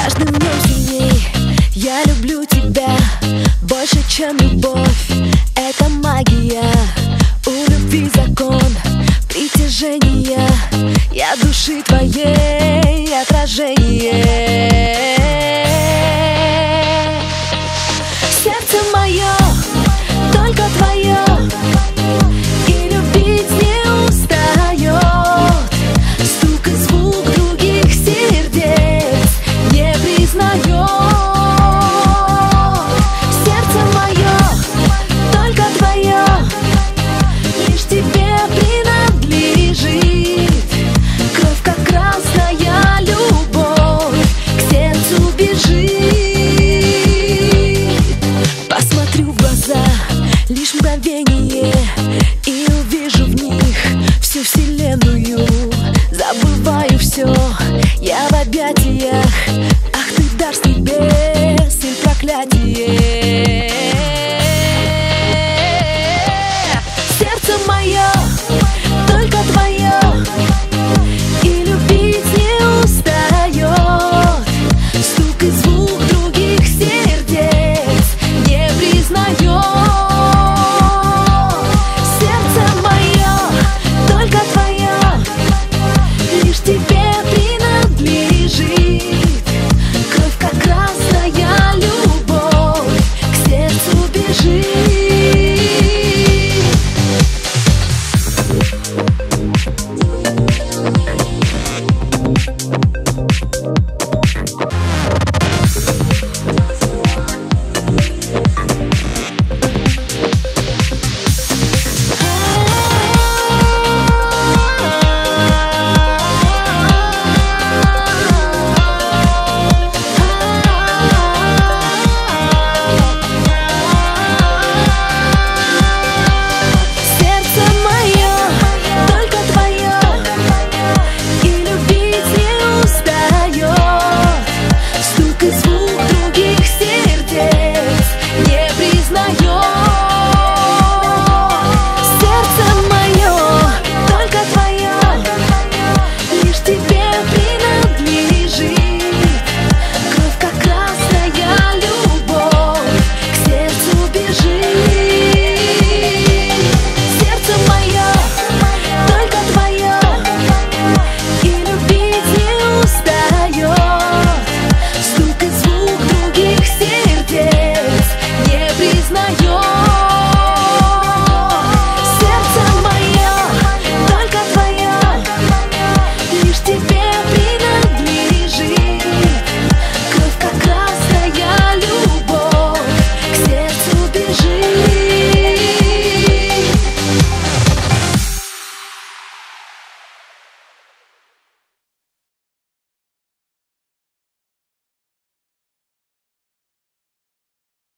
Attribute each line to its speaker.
Speaker 1: каждым днем сильней я люблю тебя больше, чем любовь. Это магия, у любви закон притяжения. Я души твоей отражение. Сердце мое только твое, и любить не устает. Стук и звук других сердец не признает. Сердце мое только твое, лишь тебе принадлежит. Кровь, как красная любовь, к сердцу бежит. Посмотрю в глаза лишь мгновение, и увижу в них всю вселенную. Забываю все, я в объятиях